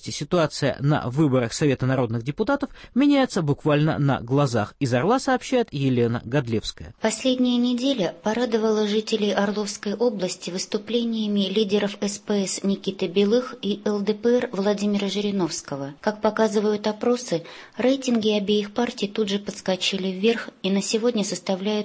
области ситуация на выборах Совета народных депутатов меняется буквально на глазах. Из Орла сообщает Елена Годлевская. Последняя неделя порадовала жителей Орловской области выступлениями лидеров СПС Никиты Белых и ЛДПР Владимира Жириновского. Как показывают опросы, рейтинги обеих партий тут же подскочили вверх и на сегодня составляют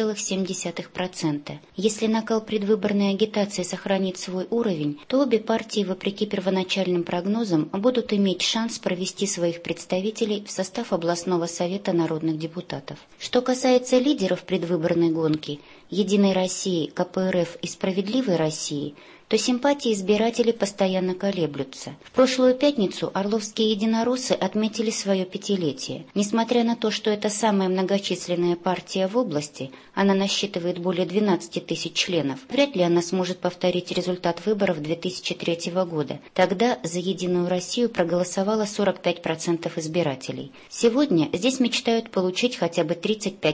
6,7%. Если накал предвыборной агитации сохранит свой уровень, то обе партии, вопреки первоначальным прогнозам, будут иметь шанс провести своих представителей в состав областного совета народных депутатов. Что касается лидеров предвыборной гонки «Единой России», КПРФ и «Справедливой России», то симпатии избирателей постоянно колеблются. В прошлую пятницу орловские единороссы отметили свое пятилетие. Несмотря на то, что это самая многочисленная партия в области, она насчитывает более 12 тысяч членов, вряд ли она сможет повторить результат выборов 2003 года. Тогда за «Единую Россию» проголосовало 45% избирателей. Сегодня здесь мечтают получить хотя бы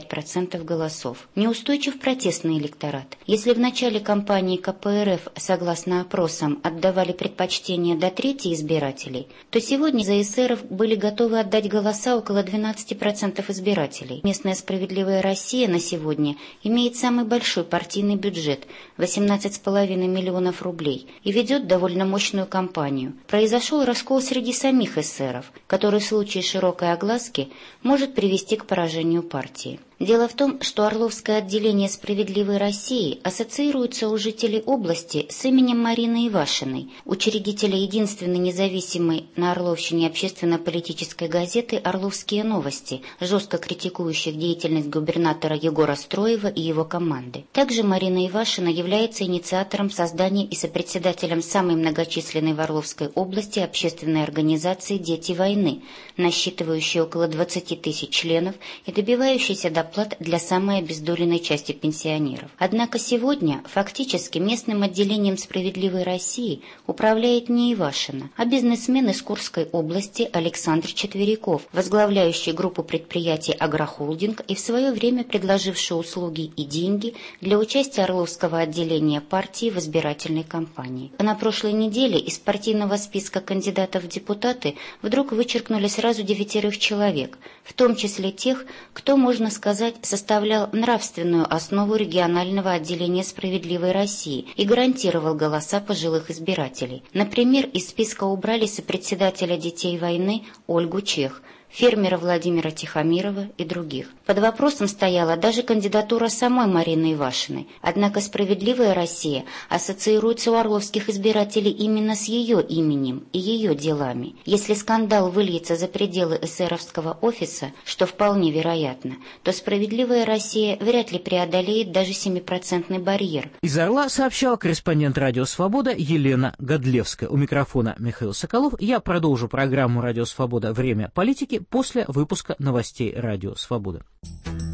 35% голосов. Неустойчив протестный электорат. Если в начале кампании КПРФ, согласно опросам, отдавали предпочтение до трети избирателей, то сегодня за эсеров были готовы отдать голоса около 12% избирателей. Местная «Справедливая Россия» на сегодня имеет самый большой партийный бюджет – 18,5 миллионов рублей и ведет довольно мощную кампанию. Произошел раскол среди самих эсеров, который в случае широкой огласки может привести к поражению партии. Дело в том, что Орловское отделение «Справедливой России» ассоциируется у жителей области с именем Марины Ивашиной, учредителя единственной независимой на Орловщине общественно-политической газеты «Орловские новости», жестко критикующих деятельность губернатора Егора Строева и его команды. Также Марина Ивашина является инициатором создания и сопредседателем самой многочисленной в Орловской области общественной организации «Дети войны», насчитывающей около 20 тысяч членов и добивающейся доплат для самой обездоленной части пенсионеров. Однако сегодня фактически местным отделением «Справедливой России» управляет не Ивашина, а бизнесмен из Курской области Александр Четверяков, возглавляющий группу предприятий «Агрохолдинг» и в свое время предложивший услуги и деньги для участия Орловского отделения партии в избирательной кампании. На прошлой неделе из партийного списка кандидатов в депутаты вдруг вычеркнули сразу 9 человек, в том числе тех, кто, можно сказать, составлял нравственную основу регионального отделения «Справедливой России» и гарантировал голоса пожилых избирателей. Например, из списка убрали сопредседателя «Детей войны» Ольгу Чех, фермера Владимира Тихомирова и других. Под вопросом стояла даже кандидатура самой Марины Ивашиной. Однако «Справедливая Россия» ассоциируется у орловских избирателей именно с ее именем и ее делами. Если скандал выльется за пределы эсеровского офиса, что вполне вероятно, то «Справедливая Россия» вряд ли преодолеет даже 7% барьер. Из Орла сообщала корреспондент «Радио Свобода» Елена Годлевская. У микрофона Михаил Соколов. Я продолжу программу «Радио Свобода. Время политики» после выпуска новостей «Радио Свобода».